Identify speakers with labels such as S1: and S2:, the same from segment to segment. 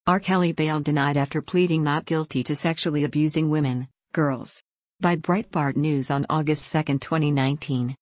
S1: R. Kelly bail denied after pleading not guilty to sexually abusing women, girls. By Breitbart News on August 2, 2019.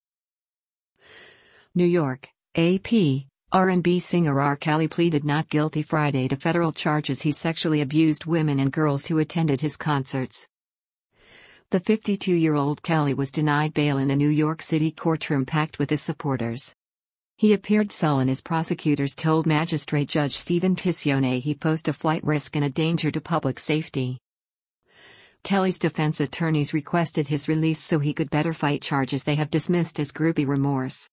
S1: New York, AP. R&B singer R. Kelly pleaded not guilty Friday to federal charges he sexually abused women and girls who attended his concerts. The 52-year-old Kelly was denied bail in a New York City courtroom packed with his supporters. He appeared sullen as prosecutors told Magistrate Judge Stephen Tissione he posed a flight risk and a danger to public safety. Kelly's defense attorneys requested his release so he could better fight charges they have dismissed as groupie remorse.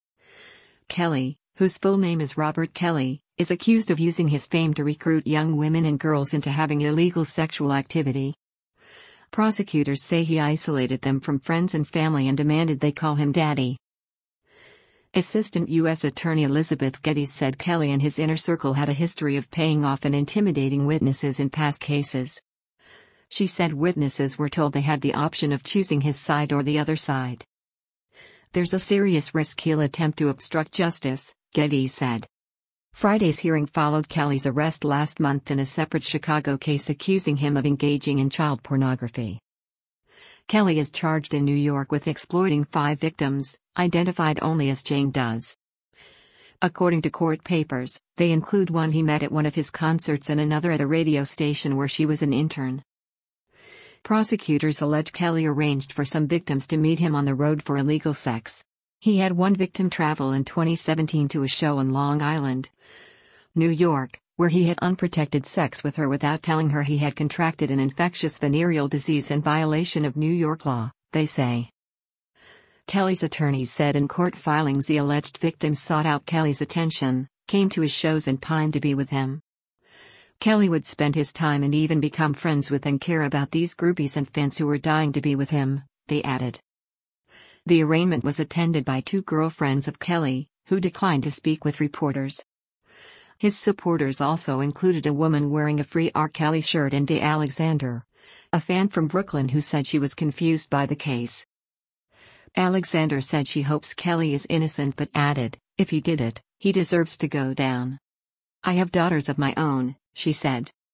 S1: Kelly, whose full name is Robert Kelly, is accused of using his fame to recruit young women and girls into having illegal sexual activity. Prosecutors say he isolated them from friends and family and demanded they call him daddy. Assistant U.S. Attorney Elizabeth Geddes said Kelly and his inner circle had a history of paying off and intimidating witnesses in past cases. She said witnesses were told they had the option of choosing his side or the other side. "There's a serious risk he'll attempt to obstruct justice," Geddes said. Friday's hearing followed Kelly's arrest last month in a separate Chicago case accusing him of engaging in child pornography. Kelly is charged in New York with exploiting 5 victims, identified only as Jane Does. According to court papers, they include one he met at one of his concerts and another at a radio station where she was an intern. Prosecutors allege Kelly arranged for some victims to meet him on the road for illegal sex. He had one victim travel in 2017 to a show in Long Island, New York, where he had unprotected sex with her without telling her he had contracted an infectious venereal disease in violation of New York law, they say. Kelly's attorneys said in court filings the alleged victims sought out Kelly's attention, came to his shows and pined to be with him. Kelly would spend his time and even become friends with and care about these groupies and fans who were dying to be with him, they added. The arraignment was attended by 2 girlfriends of Kelly, who declined to speak with reporters. His supporters also included a woman wearing a Free R. Kelly shirt and Day Alexander, a fan from Brooklyn who said she was confused by the case. Alexander said she hopes Kelly is innocent but added, "If he did it, he deserves to go down. I have daughters of my own," she said.